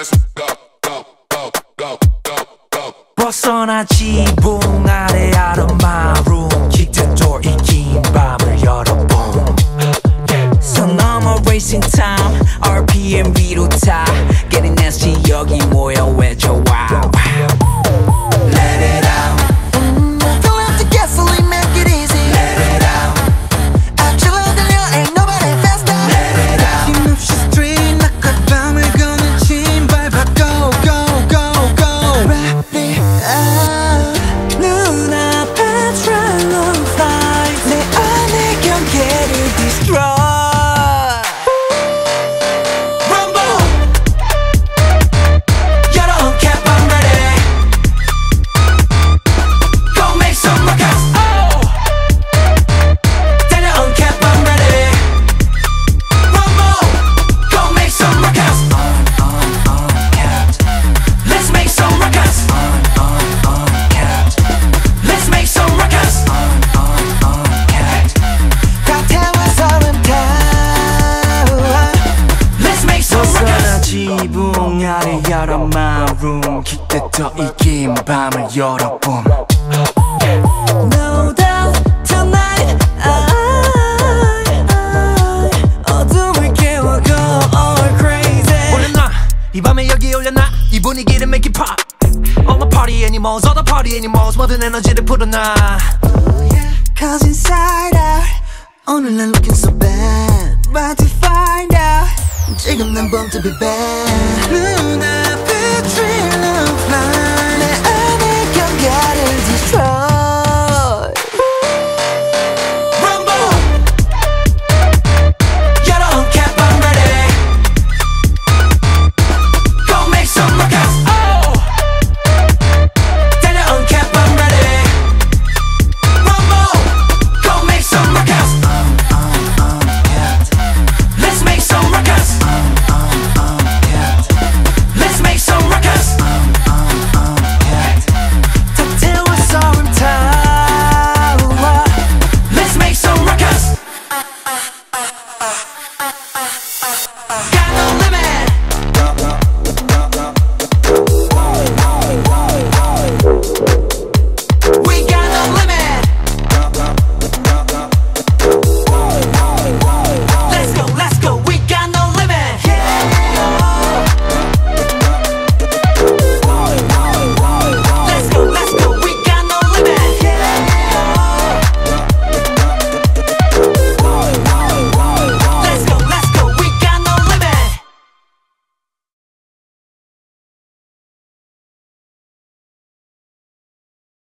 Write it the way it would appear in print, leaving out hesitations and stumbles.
벗어나 지붕 아래 out of my room Kick the door 이 긴 밤을 열어봄 선 넘어 racing time RPM 위로 타 Getting nasty 여기 모여 외쳐 wow Let it out Fill up the gasoline, make it easy. Let it out 앞줄로 들려, ain't nobody faster. Let it out 힘없이 street 낮과 밤을 거는 침 밟아 go go go go. Wrap it up. 눈앞에 trail on fire 내 안의 경계를 destroy. 지붕 아래 열어 my room 기대더 이 긴 밤을 열어봄 No doubt tonight 어둠을 깨워 go all crazy. 올려놔 이 밤에 여기 올려놔 이 분위기를 make it pop All the party animals all the party animals 모든 에너지를 풀어놔 Cause inside out 오늘 난 looking so bad About to find out 지금 난 born to be bad.